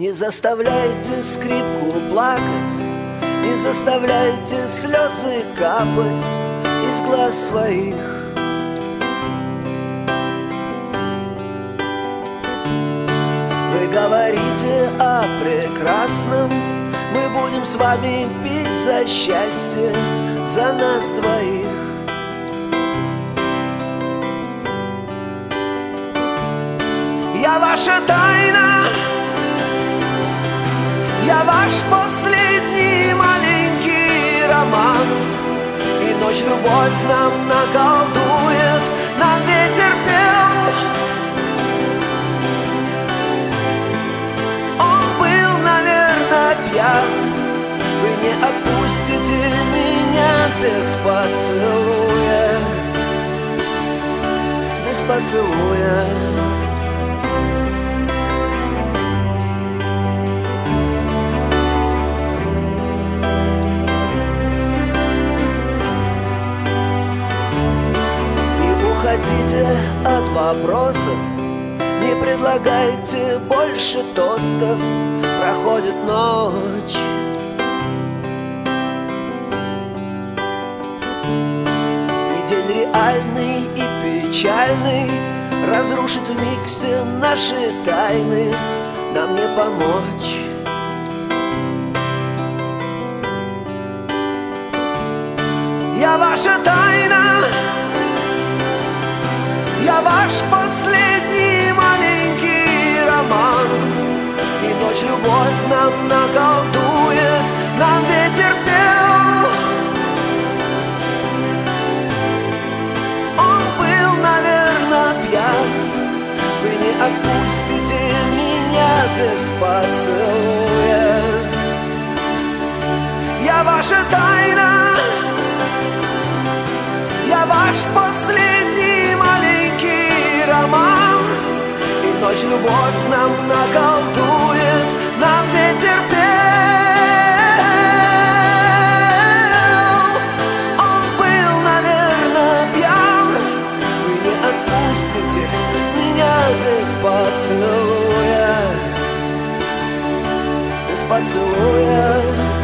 Не заставляйте скрипку плакать, не заставляйте слезы капать из глаз своих. Вы говорите о прекрасном, мы будем с вами пить за счастье, за нас двоих. Я ваша тайна, я ваш последний маленький роман. И ночь любовь нам наколдует, нам ветер пел. Он был, наверное, пьян. Вы не отпустите меня без поцелуя, без поцелуя. Уходите от вопросов, не предлагайте больше тостов. Проходит ночь, и день реальный и печальный разрушит вмиг все наши тайны. Нам не помочь. Я ваша тайна, я ваш последний маленький роман. И ночь любовь нам наколдует, нам ветер пел. Он был, наверное, пьян. Вы не отпустите меня без поцелуя. Я ваша тайна, я ваш последний маленький роман. И ночь любовь нам наколдует, нам ветер пел. Он был, наверное, пьян. Вы не отпустите меня без поцелуя, без поцелуя.